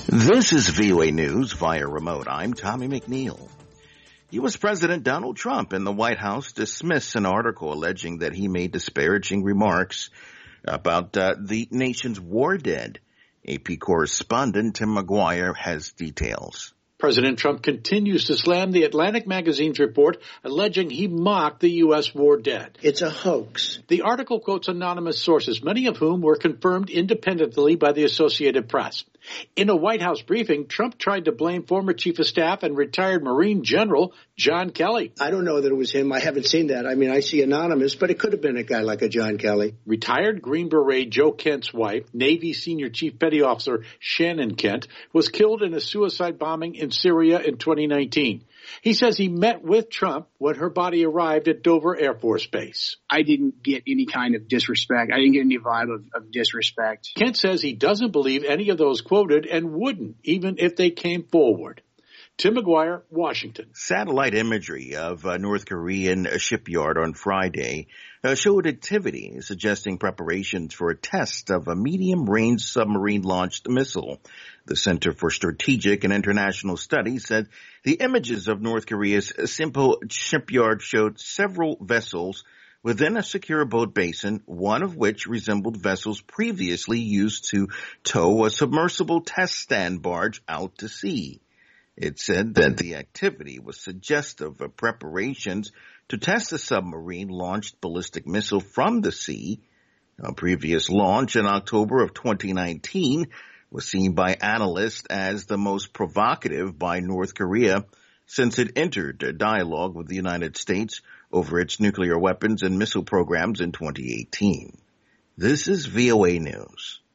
This is VOA News via remote. I'm Tommy McNeil. U.S. President Donald Trump and the White House dismissed an article alleging that he made disparaging remarks about the nation's war dead. AP correspondent Tim McGuire has details. President Trump continues to slam the Atlantic magazine's report alleging he mocked the U.S. war dead. It's a hoax. The article quotes anonymous sources, many of whom were confirmed independently by the Associated Press. In a White House briefing, Trump tried to blame former Chief of Staff and retired Marine General John Kelly. I don't know that it was him. I haven't seen that. I see anonymous, but it could have been a guy like a John Kelly. Retired Green Beret Joe Kent's wife, Navy Senior Chief Petty Officer Shannon Kent, was killed in a suicide bombing in Syria in 2019. He says he met with Trump when her body arrived at Dover Air Force Base. I didn't get any kind of disrespect. I didn't get any vibe of disrespect. Kent says he doesn't believe any of those quoted and wouldn't, even if they came forward. Tim McGuire, Washington. Satellite imagery of a North Korean shipyard on Friday showed activity suggesting preparations for a test of a medium-range submarine-launched missile. The Center for Strategic and International Studies said the images of North Korea's Sinpo shipyard showed several vessels within a secure boat basin, one of which resembled vessels previously used to tow a submersible test stand barge out to sea. It said that the activity was suggestive of preparations to test a submarine-launched ballistic missile from the sea. A previous launch in October of 2019 was seen by analysts as the most provocative by North Korea since it entered a dialogue with the United States over its nuclear weapons and missile programs in 2018. This is VOA News.